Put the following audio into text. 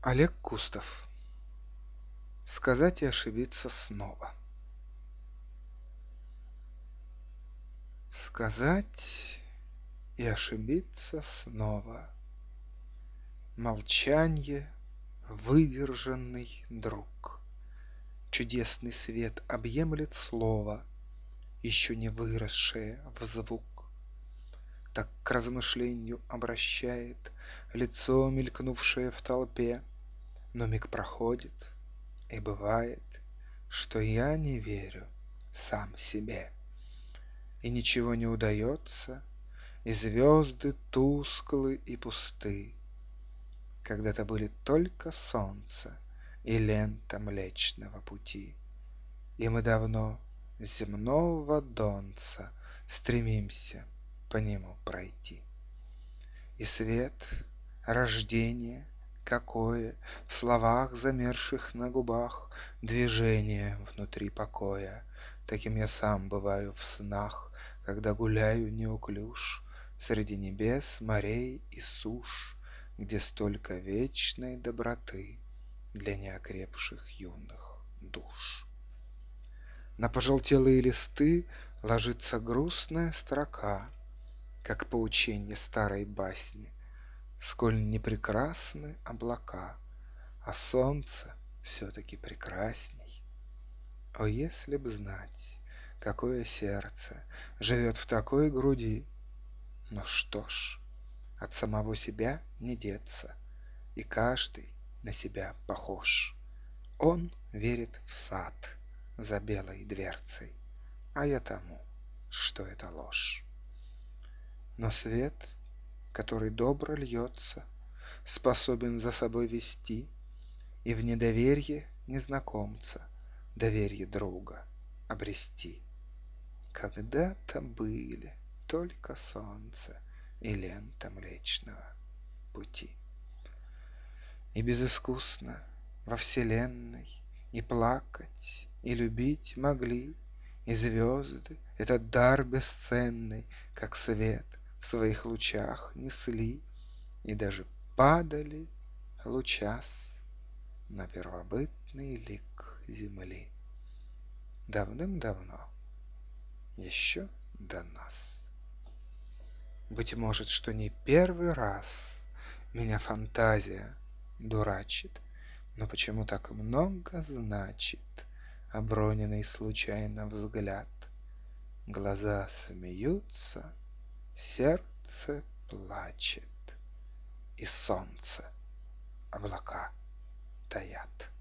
Олег Кустов. Сказать и ошибиться снова. Сказать и ошибиться снова. Молчанье — выдержанный друг. Чудесный свет объемлет слово, еще не выросшее в звук. Так к размышлению обращает лицо, мелькнувшее в толпе. Но миг проходит, и бывает, что я не верю сам себе. И ничего не удается, и звезды тусклы и пусты. Когда-то были только солнце и лента Млечного Пути, и мы давно с земного донца стремимся по нему пройти. И свет, рождение какое в словах, замерших на губах, движение внутри покоя. Таким я сам бываю в снах, когда гуляю неуклюж среди небес, морей и суш, где столько вечной доброты для неокрепших юных душ. На пожелтелые листы ложится грустная строка, как поученье старой басни. Сколь не прекрасны облака, а солнце все-таки прекрасней. О, если б знать, какое сердце живет в такой груди! Но что ж, от самого себя не деться, и каждый на себя похож. Он верит в сад за белой дверцей, а я тому, что это ложь. Но свет, который добро льется, способен за собой вести и в недоверье незнакомца доверие друга обрести. Когда-то были только солнце и лента Млечного Пути. И безыскусно во вселенной и плакать, и любить могли, и звезды этот дар бесценный, как свет, в своих лучах несли, и даже падали лучас на первобытный лик земли. Давным-давно, еще до нас. Быть может, что не первый раз меня фантазия дурачит, но почему так много значит оброненный случайно взгляд? Глаза смеются, сердце плачет, и солнце облака таят.